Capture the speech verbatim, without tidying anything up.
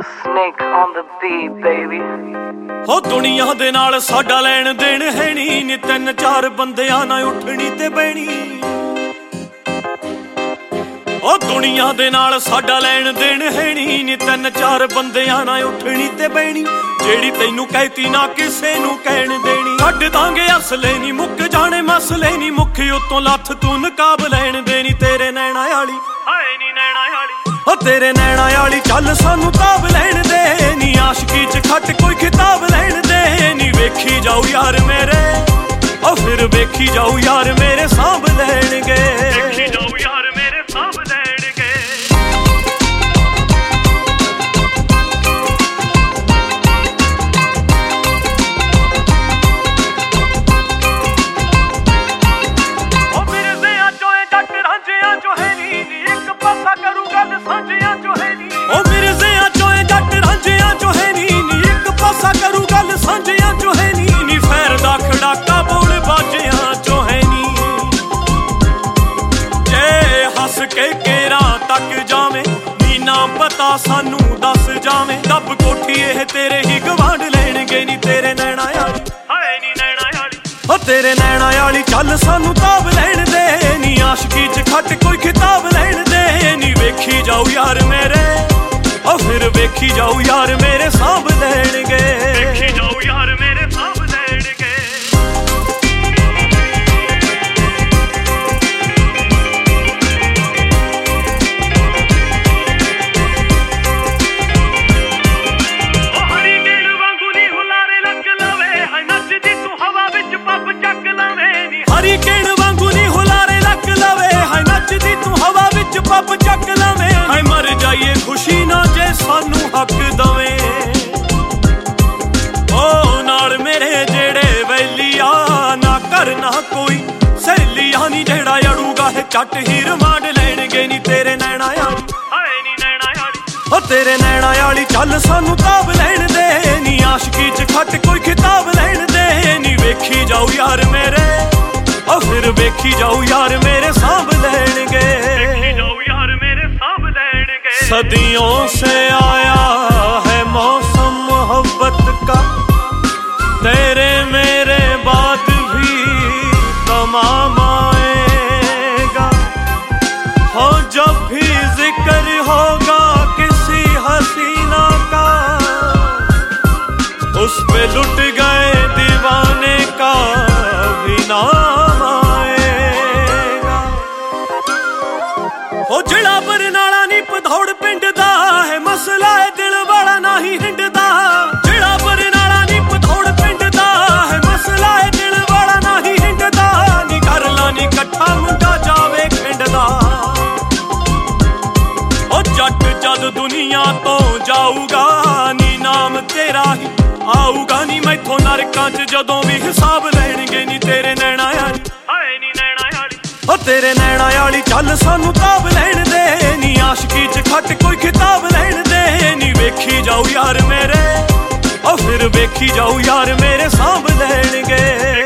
Snake on the beat, baby. ਹੋ ਦੁਨੀਆ ਦੇ ਨਾਲ ਸਾਡਾ ਲੈਣ ਦੇਣ ਹੈ ਨੀ ਨੀ ਤਿੰਨ ਚਾਰ ਬੰਦਿਆਂ ਨਾਲ ਉੱਠਣੀ ਤੇ ਬਹਿਣੀ। ਉਹ ਦੁਨੀਆ ਦੇ ਨਾਲ ਸਾਡਾ ਲੈਣ ਦੇਣ ਹੈ ਨੀ ਨੀ ਤਿੰਨ ਚਾਰ ਬੰਦਿਆਂ ਨਾਲ ਉੱਠਣੀ ਤੇ ਬਹਿਣੀ। ਜਿਹੜੀ ਤੈਨੂੰ ਕਹਿਤੀ ਨਾ ਕਿਸੇ ਨੂੰ ਕਹਿਣ ਦੇਣੀ। ਕੱਢ ਦਾਂਗੇ ਅਸਲੇ ਨੀ ਮੁੱਕ ਜਾਣੇ ਮਸਲੇ ਨੀ ਮੁੱਖ ਉਤੋਂ ਲੱਥ ਤੂੰ ਨਕਾਬ ਲੈਣ ਦੇਣੀ। ਤੇਰੇ ਨੈਣਾ ਵਾਲੀ ਹਾਏ ਨੀ ਨੈਣਾ ਵਾਲੀ ਉਹ ਤੇਰੇ ਨੈਣਾ ਵਾਲੀ ਚੱਲ ਸਾਨੂੰ ਤਾਬ ਲੈਣ ਦੇ ਨੀ। ਆਸ਼ਕੀ ਚ ਖੱਟ ਕੋਈ ਖਿਤਾਬ ਲੈਣ ਦੇ ਨੀ। ਵੇਖੀ ਜਾਊ ਯਾਰ ਮੇਰੇ ਉਹ ਫਿਰ ਵੇਖੀ ਜਾਊ ਯਾਰ ਮੇਰੇ ਸਾਂਭ ਲੈਣਗੇ। ਵੇਖੀ ਜਾਊ ਯਾਰ ਮੇਰੇ ਸਾਂਭ ਲੈਣਗੇ। ਉਹ ਮੇਰੇ ਜ਼ਿਆਂ ਚੋਂ ਏ ਜੱਟ ਰਾਂਝਿਆਂ ਚੋਂ ਹੈ ਨੀ ਇੱਕ ਪਾਸਾ ਕਰੂ ਗੱਲ ਸਾਂਝਿਆਂ ਚੋਂ ਹੈ ਨੀ। ਉਹ ਮੇਰੇ ਜ਼ਿਆਂ ਚੋਂ ਏ ਜੱਟ ਰਾਂਝਿਆਂ ਚੋਂ ਹੈ ਨੀ ਇੱਕ ਪਾਸਾ ਕਰੂ ਗੱਲ ਸਾਂਝਿਆਂ ਚੋਂ ਹੈ ਨੀ। ਨੀ ਫੈਰ ਦਾ ਖੜਾਕਾ ਬੋਲ ਬਾਜਿਆਂ ਚੋਂ ਹੈ ਨੀ। ਜੇ ਹੱਸ ਕੇ ਕੇਰਾਂ ਤੱਕ ਜਾਵੇਂ ਨੀ ਨਾ ਪਤਾ ਸਾਨੂੰ ਦੱਸ ਜਾਵੇਂ। ਦੱਬ ਕੋਠੀ ਇਹ ਤੇਰੇ ਹੀ ਗਵਾਂਢ ਲੈਣਗੇ ਨੀ। ਤੇਰੇ ਨੈਣਾ ਵਾਲੀ ਹਾਏ ਨੀ ਨੈਣਾ ਵਾਲੀ ਉਹ ਤੇਰੇ ਨੈਣਾ ਵਾਲੀ ਚੱਲ ਸਾਨੂੰ ਤਾਬ ਲੈਣ ਦੇ ਨੀ। ਆਸ਼ਕੀ ਚ ਖੱਟ ਕੋਈ ਖਿਤਾਬ ਲੈਣ ਦੇ ਨੀ। ਵੇਖੀ ਜਾਊ ਯਾਰ ਮੇਰੇ ਉਹ ਫਿਰ ਵੇਖੀ ਜਾਊ ਯਾਰ ਮੇਰੇ ਸਾਂਭ ਲੈਣਗੇ। ਵੇਖੀ ਜਾਊ ਯਾਰ ਮੇਰੇ ਸਾਂਭ ਲੈਣਗੇ। ਉਹ ਹਰੀਕੇਨ ਵਾਂਗੂ ਨੀ ਹੁਲਾਰੇ ਲੱਗ ਲਵੇ ਹਾਏ ਨੱਚਦੀ ਤੂੰ ਹਵਾ ਵਿੱਚ ਪੱਪ ਚੱਕ ਲਵੇਂ ਨੀ। ਹਰੀਕੇਨ ਵਾਂਗੂ ਨੀ ਹੁਲਾਰੇ ਲੱਗ ਲਵੇ ਹਾਏ ਨੱਚਦੀ ਤੂੰ ਹਵਾ ਵਿੱਚ ਪੱਪ ਚੱਕ ਲਵੇਂ। ਹਾਏ ਮਰ ਜਾਈਏ ਖੁਸ਼ੀ ਨਾ ਜੇ ਸਾਨੂੰ ਹੱਕ ਦਵੇਂ। ਉਹ ਨਾਲ ਮੇਰੇ ਜਿਹੜੇ ਵੈਲੀਆ ਨਾ ਕਰਨਾ ਕੋਈ ਸਹੇਲੀਆ ਨੀ। ਜਿਹੜਾ ਅੜੂਗਾ ਇਹ ਚੱਟ ਹੀ ਰਮਾਂਡ ਲੈਣਗੇ ਨੀ। ਤੇਰੇ ਨੈਣਾ ਵਾਲੀ ਹਾਏ ਨੀ ਨੈਣਾ ਵਾਲੀ ਉਹ ਤੇਰੇ ਨੈਣਾ ਵਾਲੀ ਚੱਲ ਸਾਨੂੰ ਤਾਬ ਲੈਣ ਦੇ ਨੀ। ਆਸ਼ਕੀ ਚ ਖੱਟ ਕੋਈ ਖਿਤਾਬ ਲੈਣ ਦੇ ਨੀ। ਵੇਖੀ ਜਾਊ ਯਾਰ ਮੇਰੇ ਉਹ ਫਿਰ ਵੇਖੀ ਜਾਊ ਯਾਰ ਮੇਰੇ ਸਾਂਭ ਲੈਣਗੇ। ਵੇਖੀ ਜਾਊ ਯਾਰ ਮੇਰੇ ਸਾਂਭ ਲੈਣਗੇ। सदियों से आया है मौसम मोहब्बत का तेरे मेरे बाद भी तमाम आएगा। हो जब भी जिक्र होगा किसी हसीना का उस पे लुट गए दीवाने का भी नाम आएगा। हो जिला बरनाला नी पधौड़ पिंड दा है मसला है दिल वाला नाही हिंडदा। जिला बरनाला नी पधौड़ पिंड दा है मसला है दिल वाला नाही हिंडदा। नी कर ला नी कट्ठा मुंडा जावे खिंडदा। ओ जट जद दुनिया तो जाऊगा नी नाम तेरा ही आऊगा नी। मैथों नरकां च जदों भी हिसाब लैणगे नी। तेरे नैना वाली हाए नी नैना वाली ओ तेरे नैना वाली ਚੱਲ ਸਾਨੂੰ ਤਾਬ ਲੈਣ ਦੇ ਨੀ। ਆਸ਼ਕੀ ਚ ਖੱਟ ਕੋਈ ਖਿਤਾਬ ਲੈਣ ਦੇ ਨੀ। ਵੇਖੀ ਜਾਊ ਯਾਰ ਮੇਰੇ ਉਹ ਫਿਰ ਵੇਖੀ ਜਾਊ ਯਾਰ ਮੇਰੇ ਸਾਂਭ ਲੈਣਗੇ।